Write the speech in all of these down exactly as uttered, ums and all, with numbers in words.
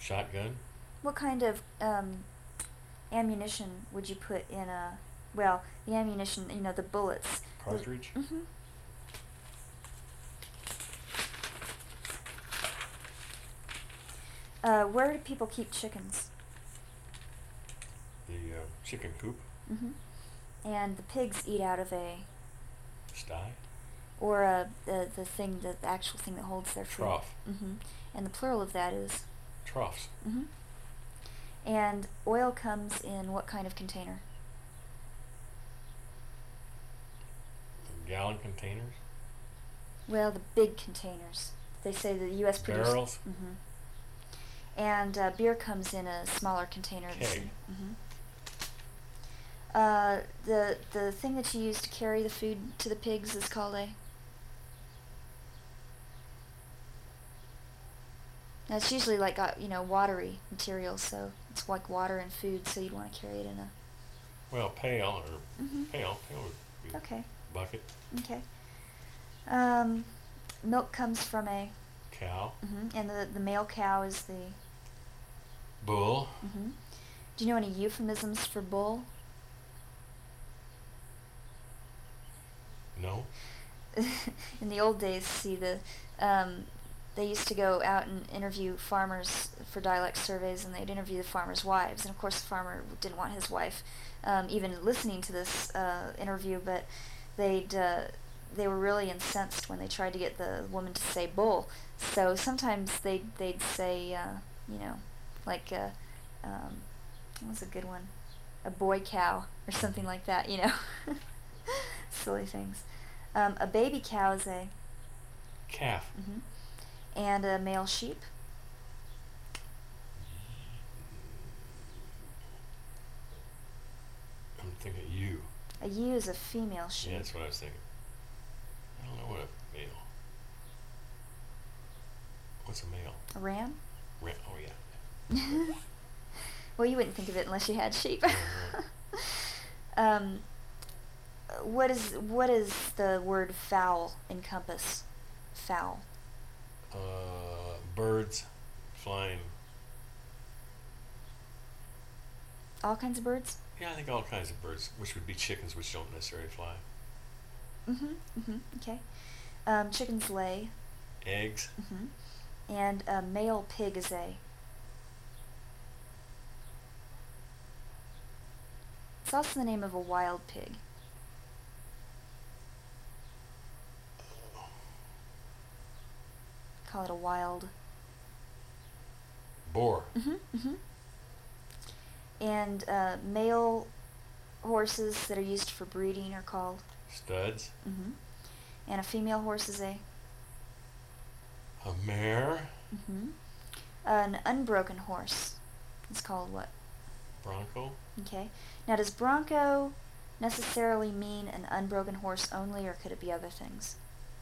Shotgun. What kind of um, ammunition would you put in a? Well, the ammunition, you know, the bullets. Cartridge. Mm-hmm. Uh, where do people keep chickens? The uh, chicken coop. Mm-hmm. And the pigs eat out of a, Sty. or a, the the thing, the, the actual thing that holds their food. Trough. Mm-hmm. And the plural of that is. Troughs. Mm-hmm. And oil comes in what kind of container? Gallon containers. Well, the big containers. They say the U S produces. Barrels. Mm-hmm. And uh, beer comes in a smaller container. Keg. Mm-hmm. Uh, the the thing that you use to carry the food to the pigs is called a. Now it's usually like uh, you know watery material, so it's like water and food. So you'd want to carry it in a. Well, pail or Mm-hmm. pail. Pail would be Okay. bucket. Okay. Um, milk comes from a. Cow. Mm-hmm. And the the male cow is the. Bull. Mm-hmm. Do you know any euphemisms for bull? No. In the old days, see the, um, they used to go out and interview farmers for dialect surveys, and they'd interview the farmers' wives. And of course, the farmer didn't want his wife um, even listening to this uh, interview, but they'd uh, they were really incensed when they tried to get the woman to say bull. So sometimes they they'd say, uh, you know, like uh, um, what was a good one, a boy cow or something like that. You know, silly things. Um, a baby cow is a. Calf. Mm-hmm. And a male sheep. I'm thinking ewe. A ewe is a female sheep. Yeah, that's what I was thinking. I don't know what a male. What's a male? A ram? Ra- oh yeah. Well, you wouldn't think of it unless you had sheep. Uh-huh. um, what is what is the word fowl encompass? Fowl. Uh, birds flying. All kinds of birds? Yeah, I think all kinds of birds, which would be chickens, which don't necessarily fly. Mm-hmm. Mm-hmm. Okay. Um, chickens lay. Eggs. Mm-hmm. And a male pig is a. It's also the name of a wild pig. Call it a wild. Boar. Mm-hmm. Mm-hmm. And uh, male horses that are used for breeding are called. Studs. Mm-hmm. And a female horse is a. A mare. Mm-hmm. An unbroken horse is called what? Bronco. Okay. Now, does bronco necessarily mean an unbroken horse only, or could it be other things?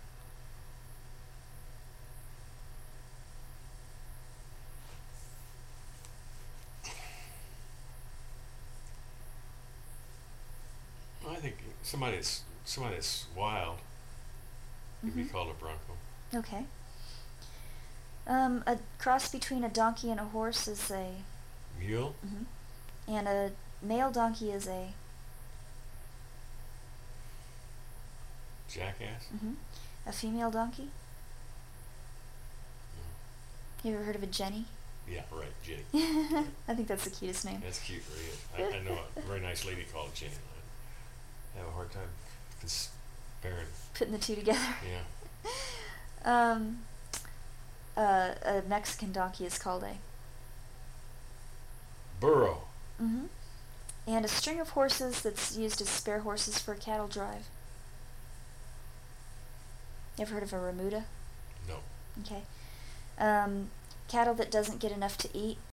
I think somebody that's somebody that's wild would Mm-hmm. be called a bronco. Okay. Um, a cross between a donkey and a horse is a. Mule. Mm-hmm. And a male donkey is a. Jackass. Mm-hmm. A female donkey? No. You ever heard of a Jenny? Yeah, right, Jenny. I think that's the cutest name. That's cute, really. I, I know a very nice lady called Jenny. I have a hard time comparing. Putting the two together. Yeah. um, uh, a Mexican donkey is called a. Burro. Mm-hmm. And a string of horses that's used as spare horses for a cattle drive. You ever heard of a remuda? No. Okay. Um, cattle that doesn't get enough to eat